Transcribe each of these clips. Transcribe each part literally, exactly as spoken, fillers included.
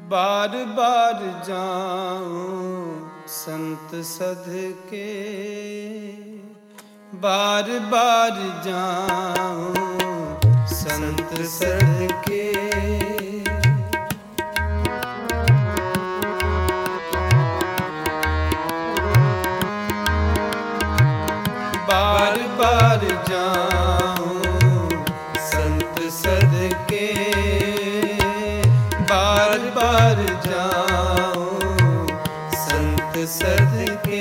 बार बार जाऊं संत सध के, बार बार जाऊं संत सध के। बार बार जाऊं संत सध के, बार बार जाऊं संत सध के।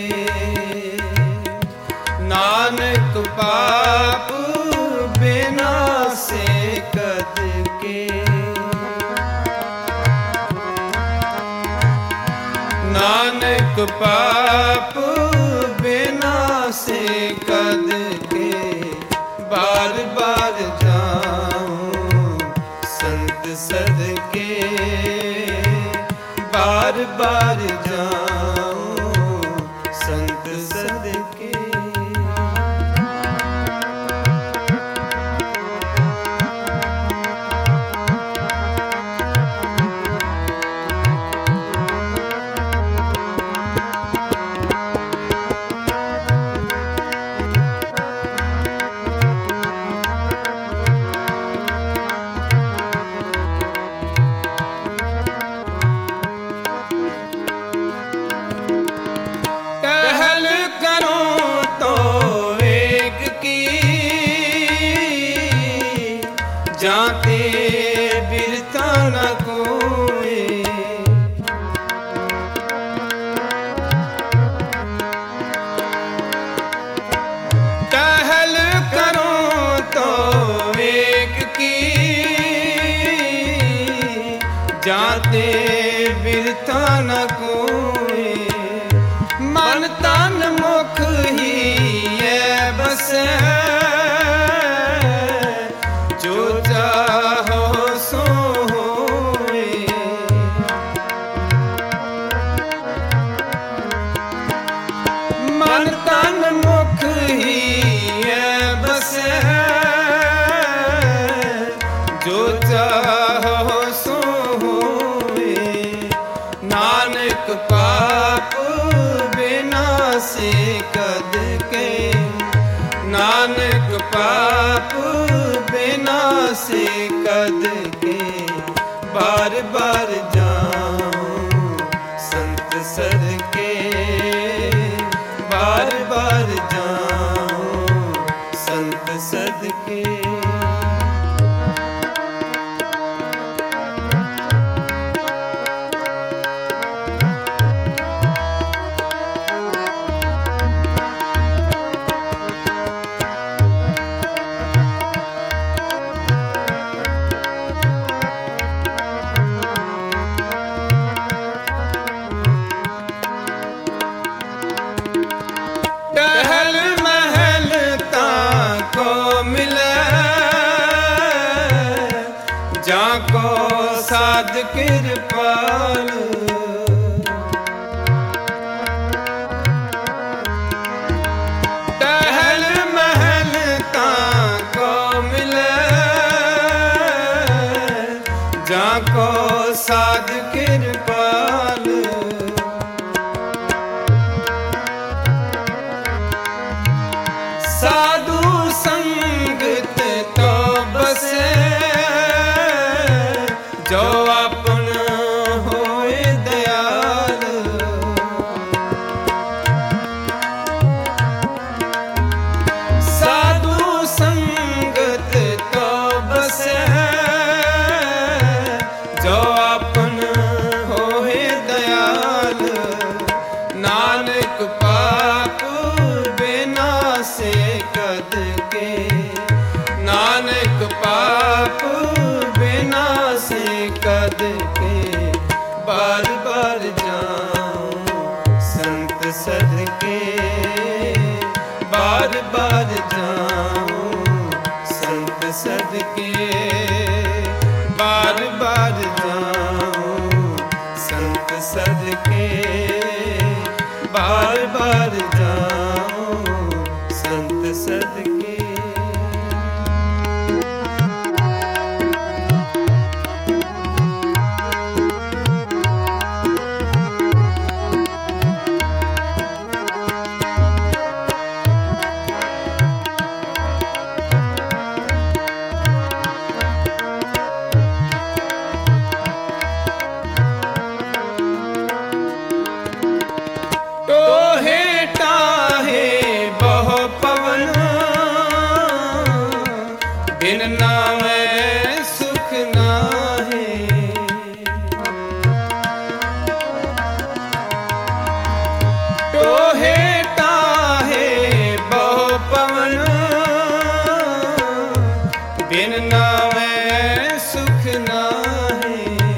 नानक पाप बिना से कद के, नानक पाप बिना से कद के। बार बार जाऊं संत सध के, बार बार जाऊं संत सध के। जाते बिरता न कोई, टहल करो तो एक की, जाते बिरता न कोई। मन तन मुख ही है बस, मन तन मुख ही है बस, जो चाहो सो होए। नानक पाप बिना से कद के, नानक पाप बिना से कद के। बार बार जाऊं संत सध के, बार बार जाऊं संत सध के। जाको साध कृपाल, टहल महल ताको मिले। जाको साध कृपाल, साधु संगत तो बसे, जो अपन होए दयाल। साधु संगत तो बसे, जो अपन होए दयाल। नानक पाप बिना से कद के, नानक पाप बिना से कद के। बार बार जाऊं संत सध के, बार बार जाऊं संत सध के। बार बार जाऊं संत सध के, बार बार जाऊं संत सध के। नामै सुख नाहे। टोहे टाहे बहु पवन, बिन नामै सुख नाहे।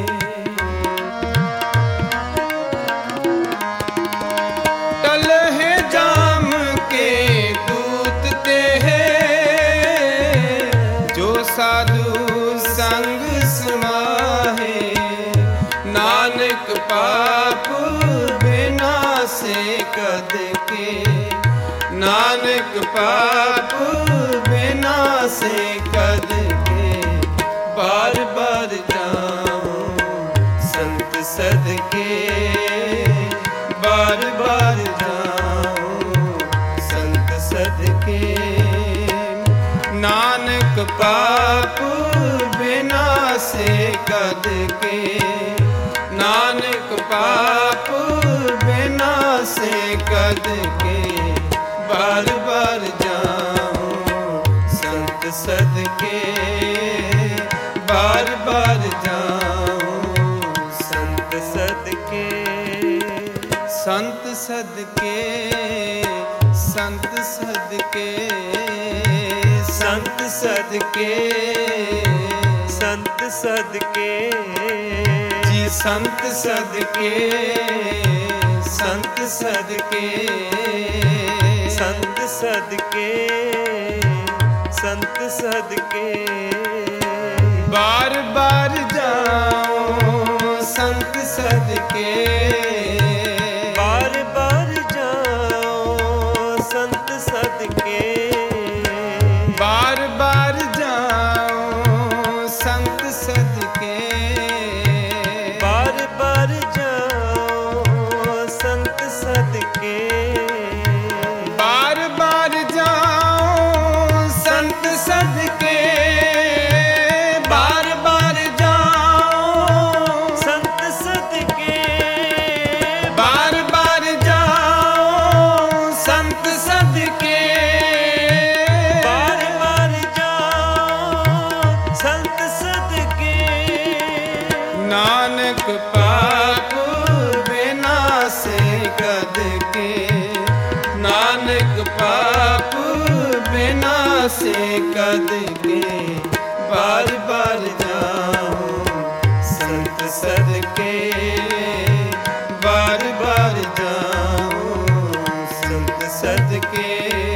टलहे जाम के दूत ते है, जो साधु संग समाहे। नानक पाप बिनासे कद के, नानक पाप बिनासे कद के। बार बार जाऊं संत सदके, बार बार जाऊं संत सदके। नानक पाप बिनासे कद के, नानक पाप बिनासे कद के। बार बार जाऊं संत सदके, बार बार जाऊं संत सदके। संत सदके, संत सदके, संत सदके, संत सदके जी। संत सदके, संत सदके, संत सदके, संत सदके। बार बार जाऊं संत सदके, बार बार जाऊं संत सदके। बार बार जाऊं संत सदके, बार बार जाऊं संत सदके। बार बार जाऊं संत सदके, बार बार जाऊं संत सदके। बार बार जाऊं संत सदके, बार बार जाऊं संत सदके। नानक पाप बिनासे कद के, नानक पाप बिनासे कद के। बार बार जाऊं संत सदके, बार बार जाऊं संत सदके।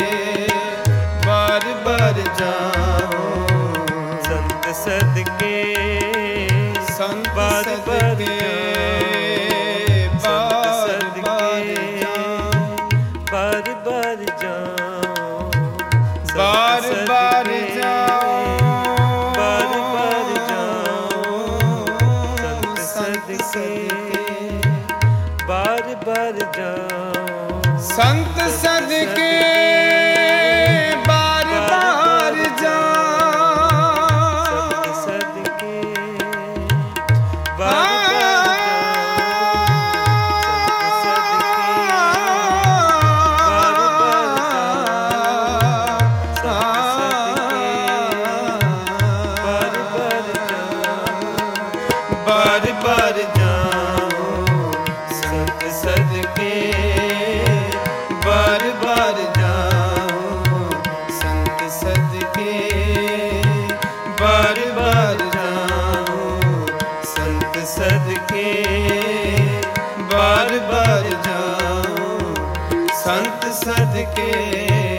बार बार जाऊं संत सदके, संत सदके। बार बार जाऊं, बार बार जाऊं, बार बार जाऊं संत सदके। बार बार जाऊं संत सदके, बार बार जाऊं संत सदके। बार बार बार जाऊं संत सदके, बार बार जाऊं संत सदके। बार बार जाऊं संत सदके, बार बार जाऊं संत सदके।